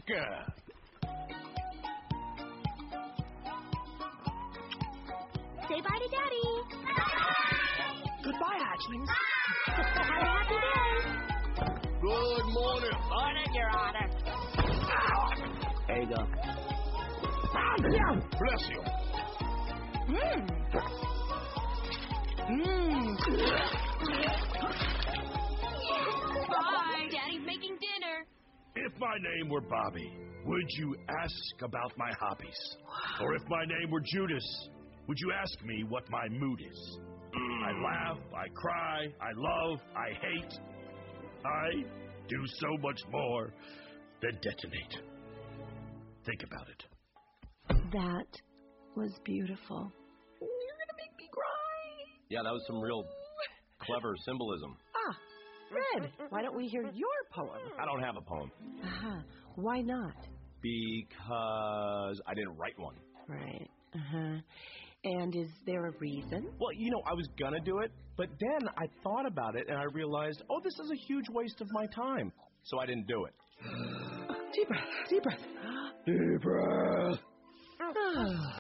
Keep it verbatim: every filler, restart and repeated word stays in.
Eureka! Say bye to Daddy. Goodbye, hatchlings. Have a happy day. Good morning. Morning, Your Honor. There you go. Bless you. Mmm. Mmm. Bye. Daddy's making dinner. If my name were Bobby, would you ask about my hobbies? Or if my name were Judas, would you ask me what my mood is? I laugh, I cry, I love, I hate. I do so much more than detonate. Think about it. That was beautiful. You're going to make me cry. Yeah, that was some real clever symbolism. Ah, Red, why don't we hear your poem? I don't have a poem. Uh-huh. Why not? Because I didn't write one. Right. Uh-huh. And is there a reason? Well, you know, I was going to do it, but then I thought about it and I realized, oh, this is a huge waste of my time. So I didn't do it. Deep breath, deep breath. Deep breath.